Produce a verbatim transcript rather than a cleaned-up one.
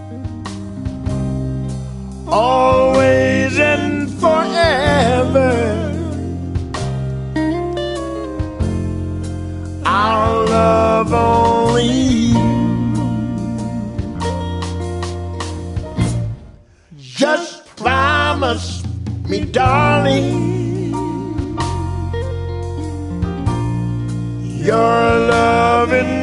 always and forever. I'll love only you. Just promise me, darling, your loving